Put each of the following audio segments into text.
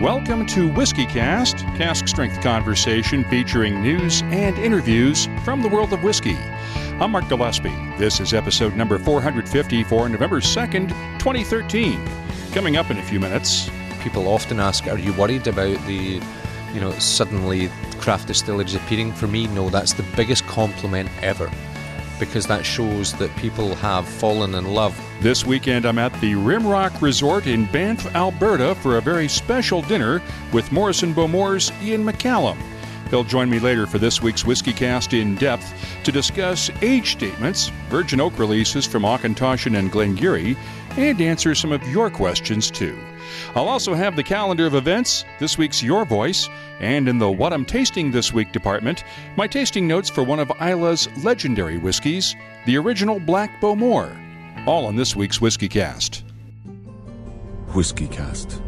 Welcome to WhiskeyCast, cask strength conversation featuring news and interviews from the world of whiskey. I'm Mark Gillespie. This is episode number 450 for November 2nd, 2013. Coming up in a few minutes. People often ask, are you worried about the, suddenly craft distilleries appearing? For me, no, that's the biggest compliment ever, because that shows that people have fallen in love. This weekend, I'm at the Rimrock Resort in Banff, Alberta for a very special dinner with Morrison Bowmore's Ian McCallum. He'll join me later for this week's WhiskeyCast in depth to discuss age statements, virgin oak releases from Auchentoshan and Glengarry, and answer some of your questions too. I'll also have the calendar of events, this week's Your Voice, and in the What I'm Tasting This Week department, my tasting notes for one of Isla's legendary whiskeys, the original Black Bowmore. All on this week's WhiskeyCast. WhiskeyCast.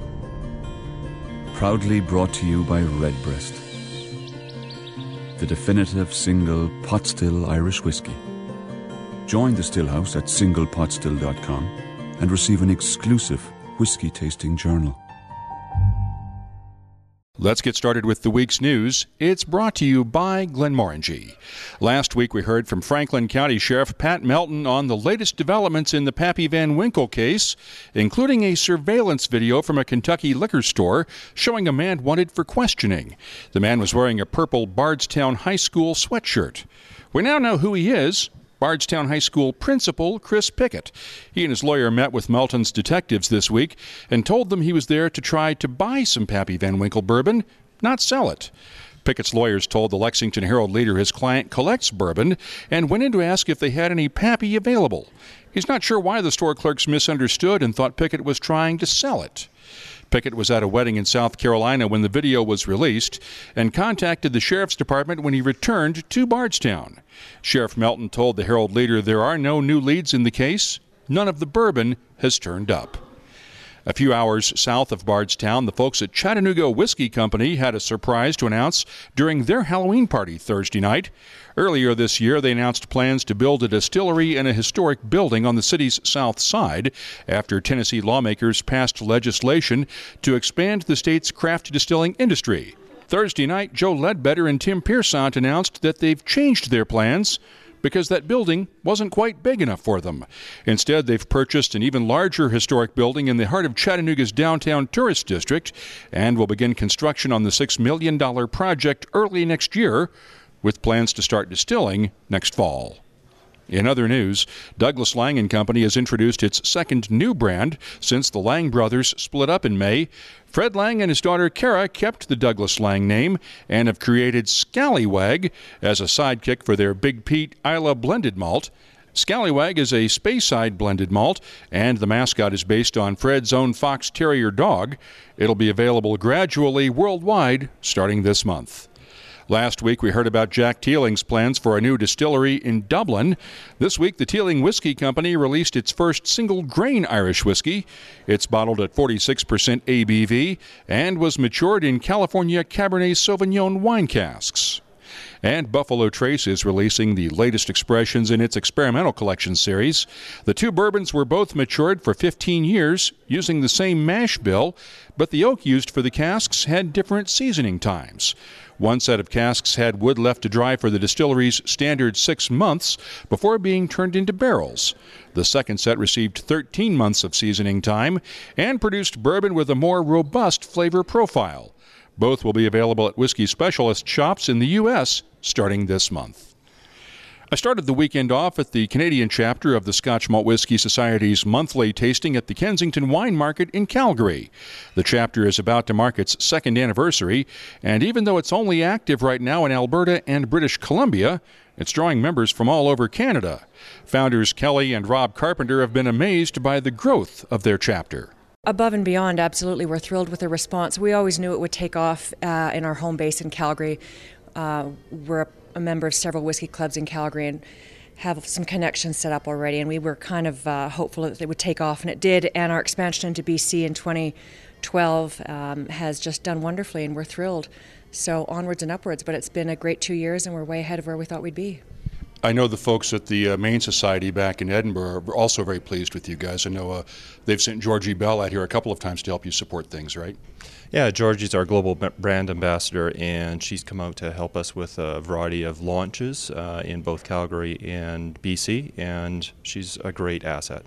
Proudly brought to you by Redbreast, the definitive single pot still Irish whiskey. Join the Stillhouse at singlepotstill.com and receive an exclusive whiskey tasting journal. Let's get started with the week's news. It's brought to you by Glenmorangie. Last week we heard from Franklin County Sheriff Pat Melton on the latest developments in the Pappy Van Winkle case, including a surveillance video from a Kentucky liquor store showing a man wanted for questioning. The man was wearing a purple Bardstown High School sweatshirt. We now know who he is. Bardstown High School principal Chris Pickett. He and his lawyer met with Melton's detectives this week and told them he was there to try to buy some Pappy Van Winkle bourbon, not sell it. Pickett's lawyers told the Lexington Herald-Leader his client collects bourbon and went in to ask if they had any Pappy available. He's not sure why the store clerks misunderstood and thought Pickett was trying to sell it. Pickett was at a wedding in South Carolina when the video was released and contacted the sheriff's department when he returned to Bardstown. Sheriff Melton told the Herald-Leader there are no new leads in the case. None of the bourbon has turned up. A few hours south of Bardstown, the folks at Chattanooga Whiskey Company had a surprise to announce during their Halloween party Thursday night. Earlier this year, they announced plans to build a distillery in a historic building on the city's south side after Tennessee lawmakers passed legislation to expand the state's craft distilling industry. Thursday night, Joe Ledbetter and Tim Piersant announced that they've changed their plans because that building wasn't quite big enough for them. Instead, they've purchased an even larger historic building in the heart of Chattanooga's downtown tourist district and will begin construction on the $6 million project early next year, with plans to start distilling next fall. In other news, Douglas Lang & Company has introduced its second new brand since the Lang brothers split up in May. Fred Lang and his daughter Kara kept the Douglas Lang name and have created Scallywag as a sidekick for their Big Pete Isla blended malt. Scallywag is a Speyside blended malt, and the mascot is based on Fred's own Fox Terrier dog. It'll be available gradually worldwide starting this month. Last week, we heard about Jack Teeling's plans for a new distillery in Dublin. This week, the Teeling Whiskey Company released its first single-grain Irish whiskey. It's bottled at 46% ABV and was matured in California Cabernet Sauvignon wine casks. And Buffalo Trace is releasing the latest expressions in its experimental collection series. The two bourbons were both matured for 15 years using the same mash bill, but the oak used for the casks had different seasoning times. One set of casks had wood left to dry for the distillery's standard 6 months before being turned into barrels. The second set received 13 months of seasoning time and produced bourbon with a more robust flavor profile. Both will be available at whiskey specialist shops in the U.S. starting this month. I started the weekend off at the Canadian chapter of the Scotch Malt Whisky Society's monthly tasting at the Kensington Wine Market in Calgary. The chapter is about to mark its second anniversary, and even though it's only active right now in Alberta and British Columbia, it's drawing members from all over Canada. Founders Kelly and Rob Carpenter have been amazed by the growth of their chapter. Above and beyond, absolutely. We're thrilled with the response. We always knew it would take off in our home base in Calgary. We're a member of several whiskey clubs in Calgary and have some connections set up already, and we were kind of hopeful that it would take off, and it did. And our expansion into BC in 2012 has just done wonderfully, and we're thrilled. So onwards and upwards, but it's been a great 2 years, and we're way ahead of where we thought we'd be. I know the folks at the Maine Society back in Edinburgh are also very pleased with you guys. I know they've sent Georgie Bell out here a couple of times to help you support things, right? Yeah, Georgie's our global brand ambassador, and she's come out to help us with a variety of launches in both Calgary and BC, and she's a great asset.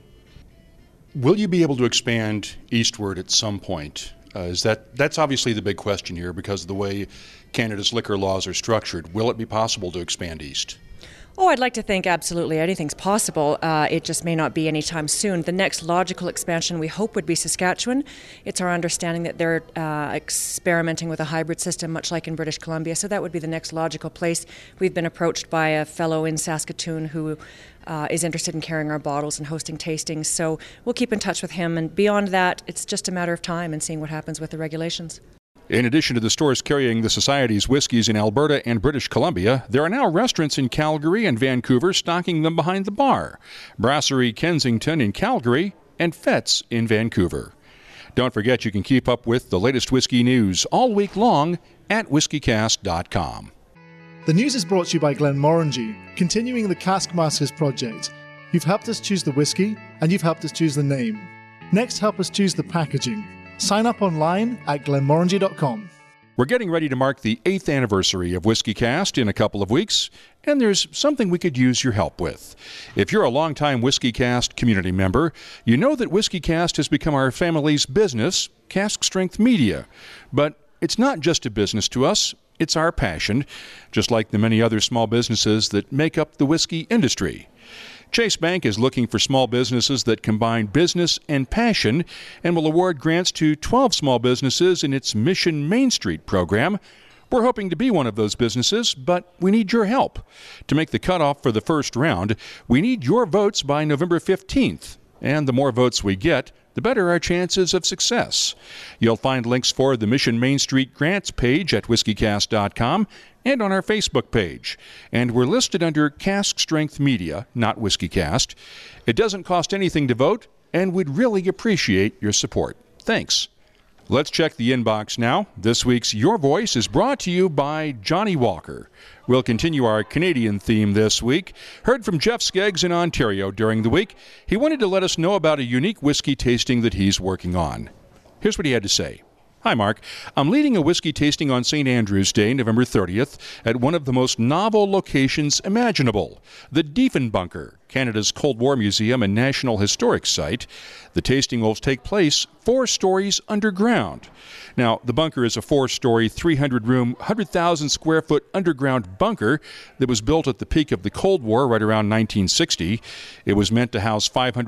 Will you be able to expand eastward at some point? That's obviously the big question here because of the way Canada's liquor laws are structured. Will it be possible to expand east? Oh, I'd like to think absolutely anything's possible. It just may not be anytime soon. The next logical expansion we hope would be Saskatchewan. It's our understanding that they're experimenting with a hybrid system, much like in British Columbia, so that would be the next logical place. We've been approached by a fellow in Saskatoon who is interested in carrying our bottles and hosting tastings, so we'll keep in touch with him, and beyond that, it's just a matter of time and seeing what happens with the regulations. In addition to the stores carrying the Society's whiskeys in Alberta and British Columbia, there are now restaurants in Calgary and Vancouver stocking them behind the bar. Brasserie Kensington in Calgary and Fett's in Vancouver. Don't forget you can keep up with the latest whiskey news all week long at whiskycast.com. The news is brought to you by Glenmorangie, continuing the Caskmasters project. You've helped us choose the whiskey, and you've helped us choose the name. Next, help us choose the packaging. Sign up online at glenmorangie.com. We're getting ready to mark the 8th anniversary of WhiskyCast in a couple of weeks, and there's something we could use your help with. If you're a longtime WhiskyCast community member, you know that WhiskyCast has become our family's business, Cask Strength Media. But it's not just a business to us, it's our passion, just like the many other small businesses that make up the whiskey industry. Chase Bank is looking for small businesses that combine business and passion and will award grants to 12 small businesses in its Mission Main Street program. We're hoping to be one of those businesses, but we need your help. To make the cutoff for the first round, we need your votes by November 15th. And the more votes we get, the better our chances of success. You'll find links for the Mission Main Street grants page at whiskycast.com and on our Facebook page. And we're listed under Cask Strength Media, not WhiskyCast. It doesn't cost anything to vote, and we'd really appreciate your support. Thanks. Let's check the inbox now. This week's Your Voice is brought to you by Johnnie Walker. We'll continue our Canadian theme this week. Heard from Jeff Skeggs in Ontario during the week. He wanted to let us know about a unique whiskey tasting that he's working on. Here's what he had to say. Hi, Mark. I'm leading a whiskey tasting on St. Andrew's Day, November 30th, at one of the most novel locations imaginable, the Diefenbunker, Canada's Cold War Museum and National Historic Site. The tasting will take place 4 stories underground. Now, the bunker is a 4-story, 300-room, 100,000-square-foot underground bunker that was built at the peak of the Cold War right around 1960. It was meant to house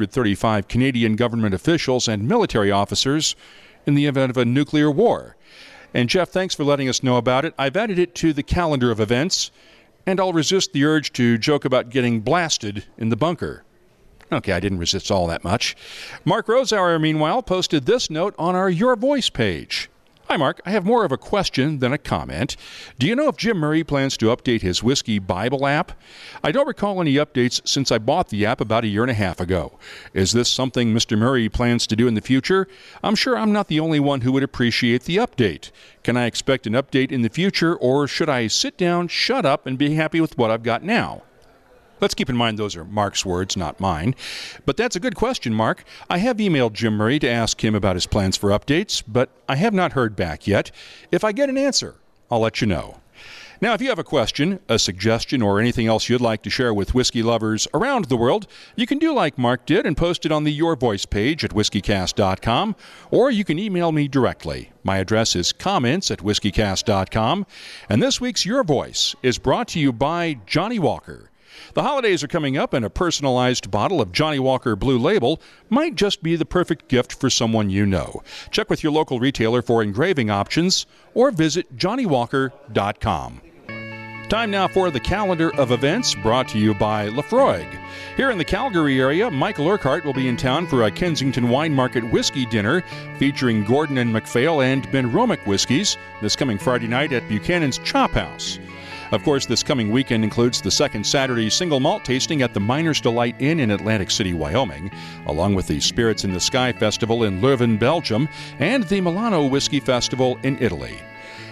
535 Canadian government officials and military officers in the event of a nuclear war. And Jeff, thanks for letting us know about it. I've added it to the calendar of events, and I'll resist the urge to joke about getting blasted in the bunker. Okay, I didn't resist all that much. Mark Rosauer, meanwhile, posted this note on our Your Voice page. Hi, Mark. I have more of a question than a comment. Do you know if Jim Murray plans to update his Whiskey Bible app? I don't recall any updates since I bought the app about 1.5 years ago. Is this something Mr. Murray plans to do in the future? I'm sure I'm not the only one who would appreciate the update. Can I expect an update in the future, or should I sit down, shut up, and be happy with what I've got now? Let's keep in mind those are Mark's words, not mine. But that's a good question, Mark. I have emailed Jim Murray to ask him about his plans for updates, but I have not heard back yet. If I get an answer, I'll let you know. Now, if you have a question, a suggestion, or anything else you'd like to share with whiskey lovers around the world, you can do like Mark did and post it on the Your Voice page at whiskycast.com, or you can email me directly. My address is comments@whiskycast.com, and this week's Your Voice is brought to you by Johnnie Walker. The holidays are coming up, and a personalized bottle of Johnnie Walker Blue Label might just be the perfect gift for someone you know. Check with your local retailer for engraving options or visit johnniewalker.com. Time now for the calendar of events brought to you by Lafroig. Here in the Calgary area, Michael Urquhart will be in town for a Kensington Wine Market whiskey dinner featuring Gordon and MacPhail and Ben Romick whiskeys this coming Friday night at Buchanan's Chop House. Of course, this coming weekend includes the second Saturday single malt tasting at the Miner's Delight Inn in Atlantic City, Wyoming, along with the Spirits in the Sky Festival in Leuven, Belgium, and the Milano Whiskey Festival in Italy.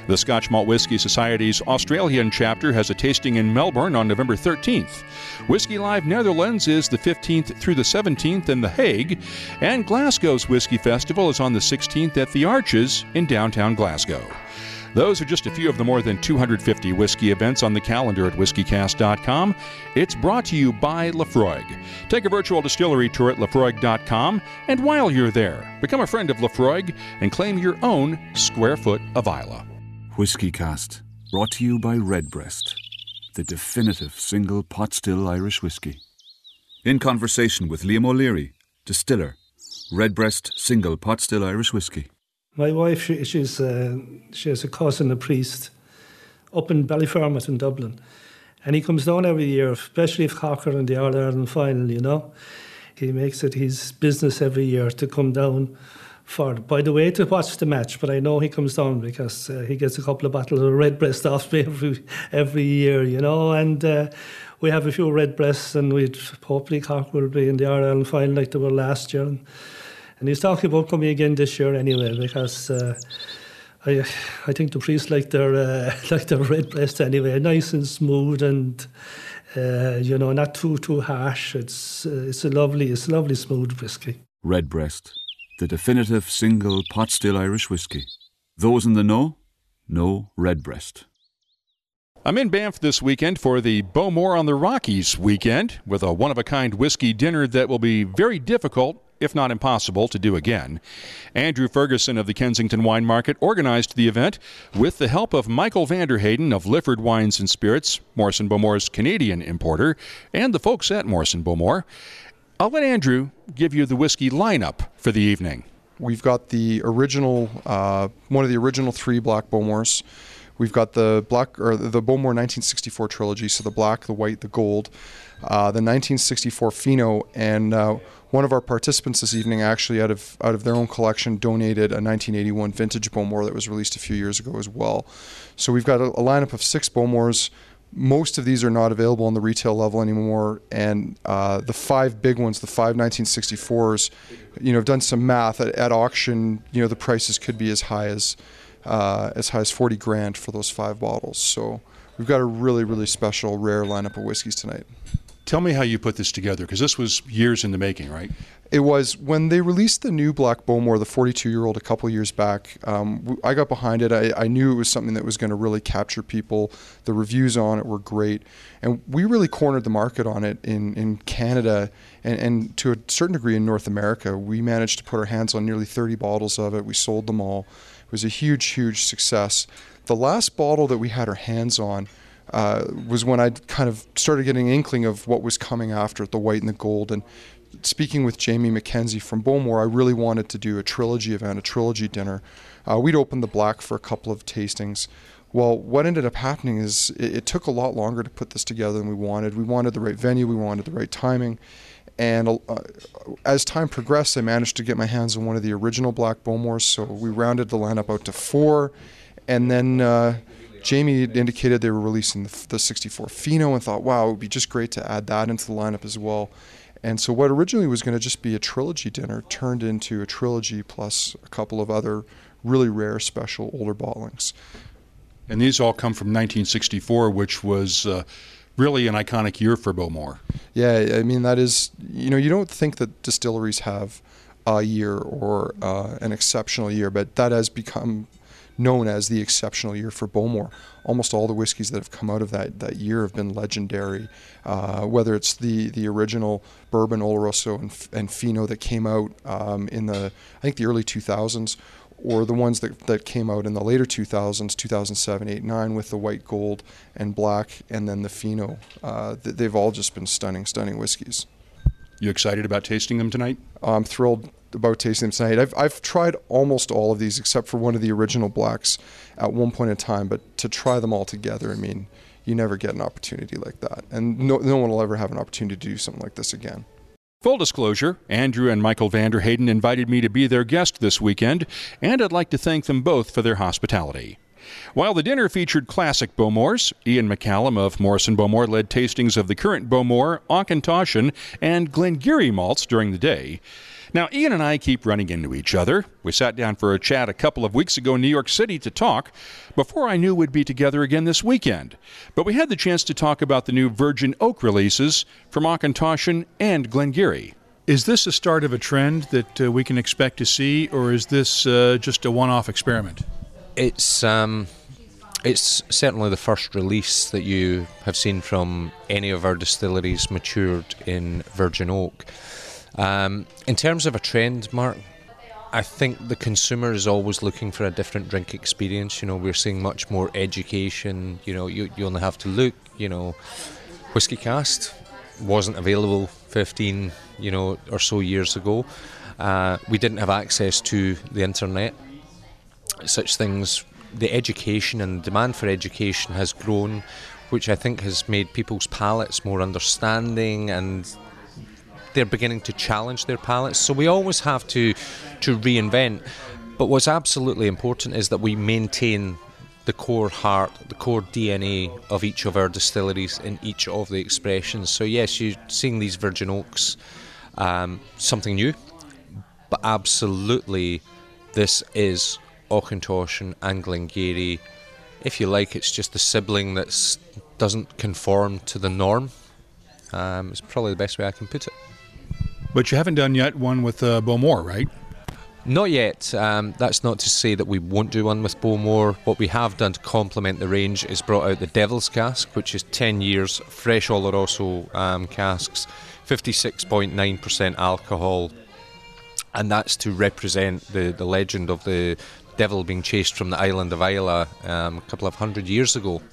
The Scotch Malt Whisky Society's Australian chapter has a tasting in Melbourne on November 13th. Whisky Live Netherlands is the 15th through the 17th in The Hague, and Glasgow's Whisky Festival is on the 16th at The Arches in downtown Glasgow. Those are just a few of the more than 250 whiskey events on the calendar at whiskycast.com. It's brought to you by Laphroaig. Take a virtual distillery tour at laphroaig.com, and while you're there, become a friend of Laphroaig and claim your own square foot of Islay. Whiskycast, brought to you by Redbreast, the definitive single pot still Irish whiskey. In conversation with Liam O'Leary, distiller, Redbreast single pot still Irish whiskey. My wife, she has a cousin, a priest, up in Ballyfermot in Dublin. And he comes down every year, especially if Cork are in the All-Ireland final, you know. He makes it his business every year to come down by the way, to watch the match. But I know he comes down because he gets a couple of bottles of Redbreast off me every year, you know. And we have a few Redbreasts, and hopefully Cork will be in the All-Ireland final like they were last year. And he's talking about coming again this year anyway, because I think the priests like their Redbreast anyway, nice and smooth and not too harsh. It's a lovely smooth whiskey. Redbreast, the definitive single pot still Irish whiskey. Those in the know Redbreast. I'm in Banff this weekend for the Bowmore on the Rockies weekend with a one-of-a-kind whiskey dinner that will be very difficult, if not impossible, to do again. Andrew Ferguson of the Kensington Wine Market organized the event with the help of Michael Vanderheyden of Lifford Wines and Spirits, Morrison Bowmore's Canadian importer, and the folks at Morrison Bowmore. I'll let Andrew give you the whiskey lineup for the evening. We've got the original, one of the original three Black Bowmores. We've got the Bowmore 1964 trilogy, so the black, the white, the gold, the 1964 Fino, and one of our participants this evening actually out of their own collection donated a 1981 vintage Bowmore that was released a few years ago as well. So we've got a lineup of 6 Bowmores. Most of these are not available on the retail level anymore, and the 5 big ones, the 5 1964s, I've done some math at auction. The prices could be as high as $40,000 for those 5 bottles. So we've got a really, really special, rare lineup of whiskeys tonight. Tell me how you put this together, because this was years in the making, right? It was. When they released the new Black Bowmore, the 42-year-old, a couple of years back, I got behind it. I knew it was something that was going to really capture people. The reviews on it were great. And we really cornered the market on it in Canada and to a certain degree in North America. We managed to put our hands on nearly 30 bottles of it. We sold them all. It was a huge, huge success. The last bottle that we had our hands on was when I kind of started getting an inkling of what was coming after it, the white and the gold. And speaking with Jamie McKenzie from Bowmore, I really wanted to do a trilogy event, a trilogy dinner. We'd opened the black for a couple of tastings. Well, what ended up happening is it took a lot longer to put this together than we wanted. We wanted the right venue, we wanted the right timing. And as time progressed, I managed to get my hands on one of the original Black Bowmores, so we rounded the lineup out to 4. And then Jamie indicated they were releasing the 64 Fino, and thought, wow, it would be just great to add that into the lineup as well. And so what originally was going to just be a trilogy dinner turned into a trilogy plus a couple of other really rare, special, older bottlings. And these all come from 1964, which was really an iconic year for Bowmore. Yeah, I mean, that is, you don't think that distilleries have a year or an exceptional year, but that has become known as the exceptional year for Bowmore. Almost all the whiskeys that have come out of that year have been legendary, whether it's the original bourbon Oloroso and Fino that came out in the early 2000s, or the ones that came out in the later 2000s, 2007, 8, 9, with the white, gold, and black, and then the Fino. They've all just been stunning, stunning whiskeys. You excited about tasting them tonight? I'm thrilled about tasting them tonight. I've tried almost all of these except for one of the original blacks at one point in time, but to try them all together, I mean, you never get an opportunity like that. And no one will ever have an opportunity to do something like this again. Full disclosure, Andrew and Michael Vanderheyden invited me to be their guest this weekend, and I'd like to thank them both for their hospitality. While the dinner featured classic Bowmores, Ian McCallum of Morrison Bowmore led tastings of the current Bowmore, Auchentoshan, and Glengarry malts during the day. Now, Ian and I keep running into each other. We sat down for a chat a couple of weeks ago in New York City to talk before I knew we'd be together again this weekend. But we had the chance to talk about the new Virgin Oak releases from Auchentoshan and Glengarry. Is this the start of a trend that we can expect to see, or is this just a one-off experiment? It's certainly the first release that you have seen from any of our distilleries matured in Virgin Oak. In terms of a trend, Mark, I think the consumer is always looking for a different drink experience. We're seeing much more education. You only have to look. Whiskey Cast wasn't available 15, or so years ago. We didn't have access to the internet. Such things, the education and demand for education has grown, which I think has made people's palates more understanding, and they're beginning to challenge their palates. So we always have to reinvent. But what's absolutely important is that we maintain the core heart, the core DNA of each of our distilleries in each of the expressions. So yes, you're seeing these Virgin Oaks, something new, but absolutely this is Auchentoshan and Glengarry. If you like, it's just the sibling that doesn't conform to the norm. It's probably the best way I can put it. But you haven't done yet one with Bowmore, right? Not yet. That's not to say that we won't do one with Bowmore. What we have done to complement the range is brought out the Devil's Cask, which is 10 years, fresh Oloroso casks, 56.9% alcohol, and that's to represent the legend of the devil being chased from the island of Islay a couple of 100 years ago.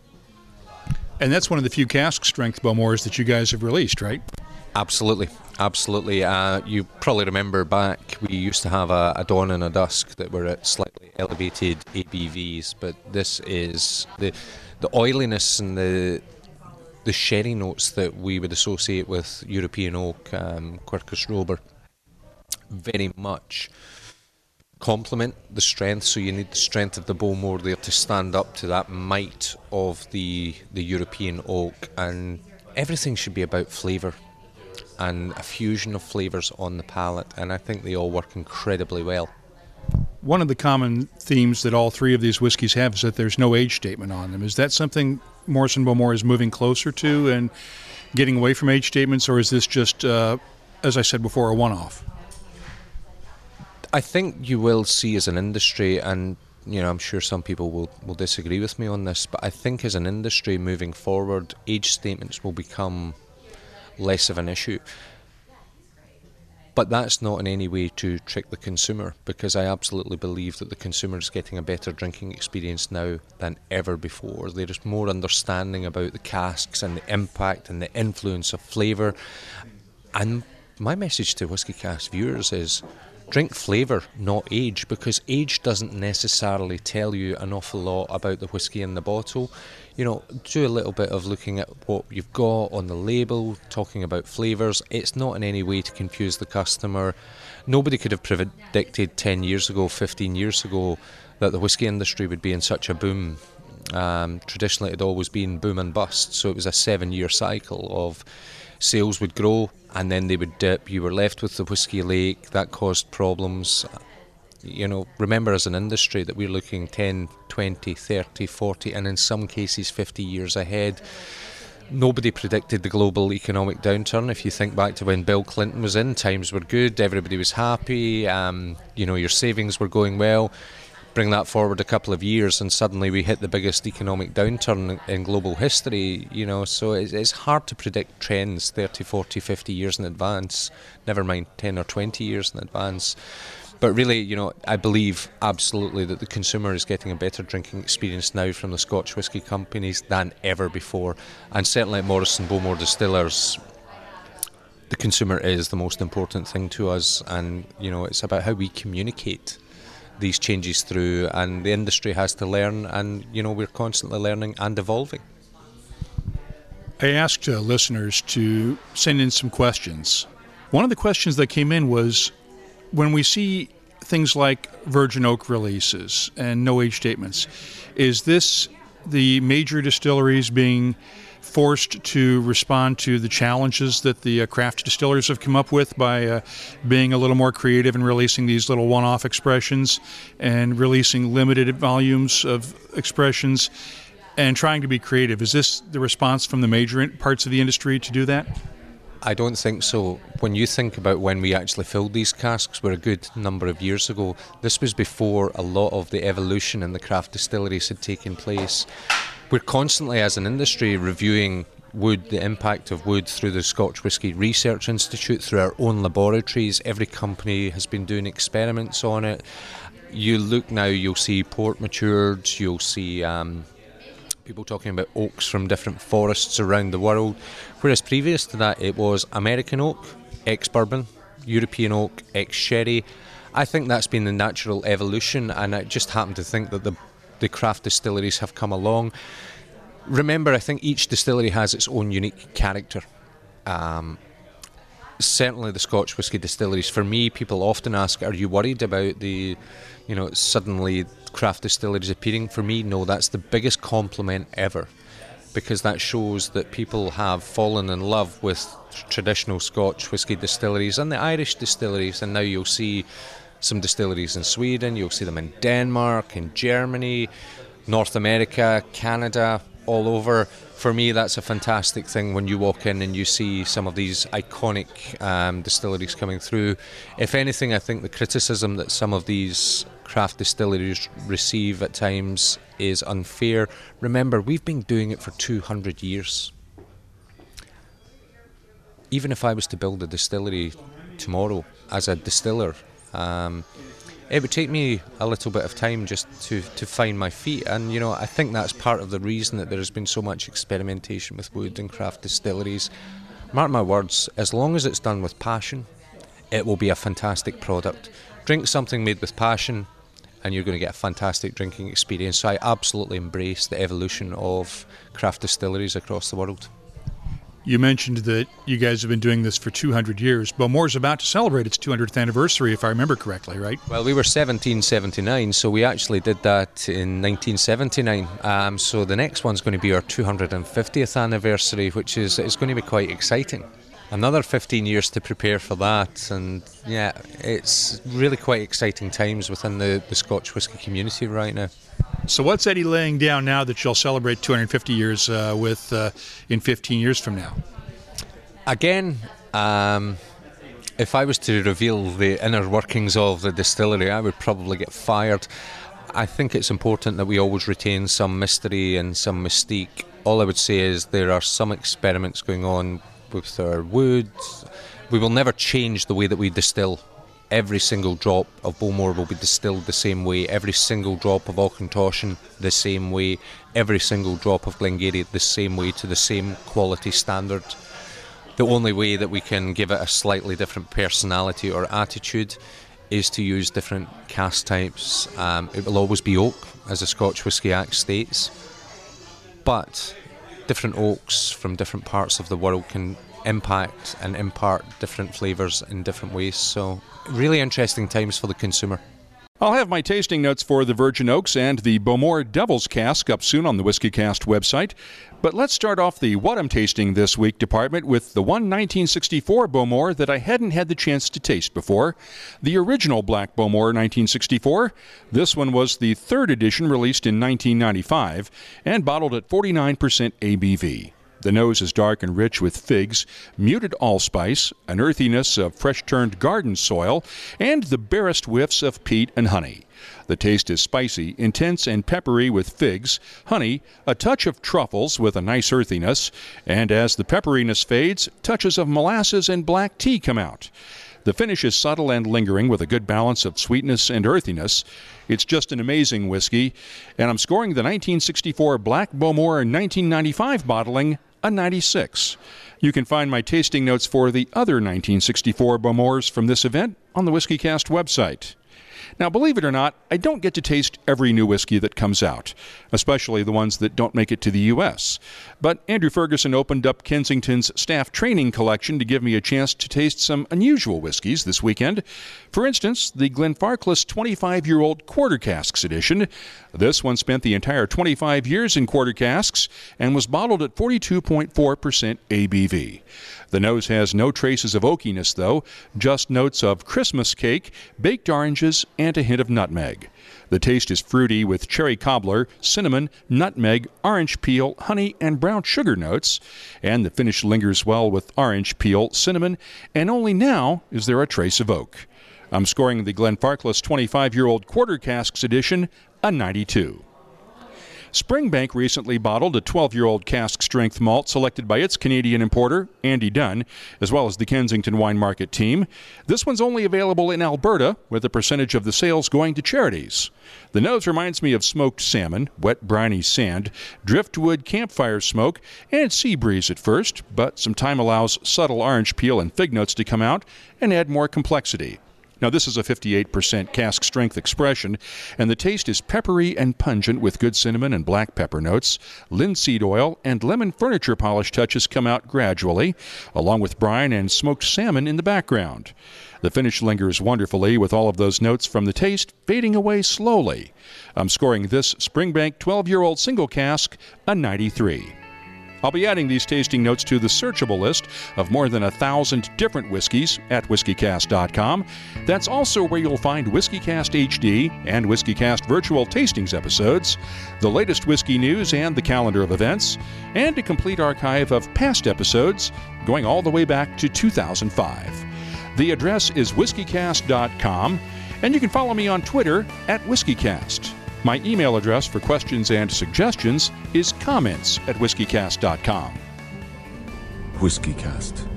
And that's one of the few cask strength Bowmores that you guys have released, right? Absolutely. You probably remember back, we used to have a Dawn and a Dusk that were at slightly elevated ABVs, but this is the oiliness and the sherry notes that we would associate with European oak, Quercus robur, very much complement the strength. So you need the strength of the Bowmore there to stand up to that might of the European oak, and everything should be about flavour and a fusion of flavours on the palate, and I think they all work incredibly well. One of the common themes that all three of these whiskies have is that there's no age statement on them. Is that something Morrison Bowmore is moving closer to and getting away from age statements, or is this just, as I said before, a one-off? I think you will see as an industry, and I'm sure some people will disagree with me on this, but I think as an industry moving forward, age statements will become less of an issue. But that's not in any way to trick the consumer, because I absolutely believe that the consumer is getting a better drinking experience now than ever before. There is more understanding about the casks and the impact and the influence of flavour. And my message to Whiskey Cast viewers is drink flavour, not age, because age doesn't necessarily tell you an awful lot about the whiskey in the bottle. Do a little bit of looking at what you've got on the label, talking about flavours. It's not in any way to confuse the customer. Nobody could have predicted 10 years ago, 15 years ago, that the whiskey industry would be in such a boom. Traditionally, it had always been boom and bust, so it was a 7-year cycle of sales would grow and then they would dip. You were left with the whiskey lake. That caused problems. Remember as an industry that we're looking 10, 20, 30, 40 and in some cases 50 years ahead. Nobody predicted the global economic downturn. If you think back to when Bill Clinton was in, times were good, everybody was happy, your savings were going well. Bring that forward a couple of years and suddenly we hit the biggest economic downturn in global history, so it's hard to predict trends 30, 40, 50 years in advance, never mind 10 or 20 years in advance. But really, I believe absolutely that the consumer is getting a better drinking experience now from the Scotch whisky companies than ever before. And certainly at Morrison Bowmore Distillers, the consumer is the most important thing to us. And, it's about how we communicate these changes through. And the industry has to learn. And, we're constantly learning and evolving. I asked listeners to send in some questions. One of the questions that came in was, when we see things like Virgin Oak releases and no age statements, is this the major distilleries being forced to respond to the challenges that the craft distillers have come up with by being a little more creative and releasing these little one-off expressions and releasing limited volumes of expressions and trying to be creative? Is this the response from the major parts of the industry to do that? I don't think so. When you think about when we actually filled these casks, were a good number of years ago. This was before a lot of the evolution in the craft distilleries had taken place. We're constantly, as an industry, reviewing wood, the impact of wood through the Scotch Whisky Research Institute, through our own laboratories. Every company has been doing experiments on it. You look now, you'll see port matured, you'll see people talking about oaks from different forests around the world, whereas previous to that it was American oak, ex-bourbon, European oak, ex-sherry. I think that's been the natural evolution, and I just happen to think that the craft distilleries have come along. Remember, I think each distillery has its own unique character. Certainly the Scotch whisky distilleries, for me, people often ask, are you worried about the, suddenly craft distilleries appearing? For me, no, that's the biggest compliment ever, because that shows that people have fallen in love with traditional Scotch whisky distilleries and the Irish distilleries, and now you'll see some distilleries in Sweden, you'll see them in Denmark, in Germany, North America, Canada, all over. For me, that's a fantastic thing when you walk in and you see some of these iconic distilleries coming through. If anything, I think the criticism that some of these craft distilleries receive at times is unfair. Remember, we've been doing it for 200 years. Even if I was to build a distillery tomorrow as a distiller, it would take me a little bit of time just to find my feet, and I think that's part of the reason that there has been so much experimentation with wood and craft distilleries. Mark my words, as long as it's done with passion, it will be a fantastic product. Drink something made with passion and you're going to get a fantastic drinking experience. So I absolutely embrace the evolution of craft distilleries across the world. You mentioned that you guys have been doing this for 200 years. Bowmore's about to celebrate its 200th anniversary, if I remember correctly, right? Well, we were 1779, so we actually did that in 1979. So the next one's going to be our 250th anniversary, which is going to be quite exciting. Another 15 years to prepare for that, and yeah, it's really quite exciting times within the Scotch whisky community right now. So what's Eddie laying down now that you'll celebrate 250 years with in 15 years from now? Again, if I was to reveal the inner workings of the distillery, I would probably get fired. I think it's important that we always retain some mystery and some mystique. All I would say is there are some experiments going on with our wood. We will never change the way that we distill. Every single drop of Bowmore will be distilled the same way. Every single drop of Auchentoshan the same way. Every single drop of Glengarry the same way, to the same quality standard. The only way that we can give it a slightly different personality or attitude is to use different cask types. It will always be oak, as the Scotch Whisky Act states, but different oaks from different parts of the world can impact and impart different flavours in different ways. So really interesting times for the consumer. I'll have my tasting notes for the Virgin Oaks and the Bowmore Devil's Cask up soon on the WhiskyCast website. But let's start off the What I'm Tasting This Week department with the 1964 Bowmore that I hadn't had the chance to taste before. The original Black Bowmore 1964. This one was the third edition, released in 1995 and bottled at 49% ABV. The nose is dark and rich with figs, muted allspice, an earthiness of fresh-turned garden soil, and the barest whiffs of peat and honey. The taste is spicy, intense, and peppery with figs, honey, a touch of truffles with a nice earthiness, and as the pepperiness fades, touches of molasses and black tea come out. The finish is subtle and lingering with a good balance of sweetness and earthiness. It's just an amazing whiskey, and I'm scoring the 1964 Black Bowmore 1995 bottling a 96. You can find my tasting notes for the other 1964 Bowmores from this event on the WhiskyCast website. Now, believe it or not, I don't get to taste every new whiskey that comes out, especially the ones that don't make it to the U.S. But Andrew Ferguson opened up Kensington's staff training collection to give me a chance to taste some unusual whiskeys this weekend. For instance, the Glenfarclas 25-year-old Quarter Casks edition. This one spent the entire 25 years in quarter casks and was bottled at 42.4% ABV. The nose has no traces of oakiness, though, just notes of Christmas cake, baked oranges, and a hint of nutmeg. The taste is fruity with cherry cobbler, cinnamon, nutmeg, orange peel, honey, and brown sugar notes, and the finish lingers well with orange peel, cinnamon, and only now is there a trace of oak. I'm scoring the Glenfarclas 25-year-old Quarter Casks edition a 92. Springbank recently bottled a 12-year-old cask-strength malt selected by its Canadian importer, Andy Dunn, as well as the Kensington Wine Market team. This one's only available in Alberta, with a percentage of the sales going to charities. The nose reminds me of smoked salmon, wet briny sand, driftwood campfire smoke, and sea breeze at first, but some time allows subtle orange peel and fig notes to come out and add more complexity. Now, this is a 58% cask strength expression, and the taste is peppery and pungent with good cinnamon and black pepper notes. Linseed oil and lemon furniture polish touches come out gradually, along with brine and smoked salmon in the background. The finish lingers wonderfully with all of those notes from the taste fading away slowly. I'm scoring this Springbank 12-year-old single cask a 93. I'll be adding these tasting notes to the searchable list of more than 1,000 different whiskeys at whiskycast.com. That's also where you'll find WhiskyCast HD and WhiskyCast virtual tastings episodes, the latest whiskey news and the calendar of events, and a complete archive of past episodes going all the way back to 2005. The address is whiskycast.com, and you can follow me on Twitter at WhiskyCast. My email address for questions and suggestions is comments@whiskycast.com. WhiskyCast.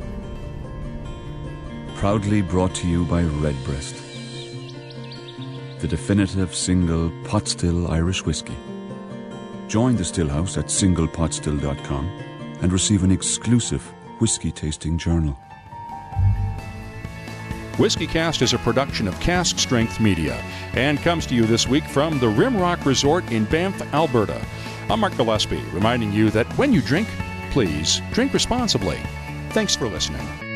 Proudly brought to you by Redbreast, the definitive single pot still Irish whiskey. Join the Stillhouse at singlepotstill.com and receive an exclusive whiskey tasting journal. WhiskyCast is a production of Cask Strength Media and comes to you this week from the Rimrock Resort in Banff, Alberta. I'm Mark Gillespie, reminding you that when you drink, please drink responsibly. Thanks for listening.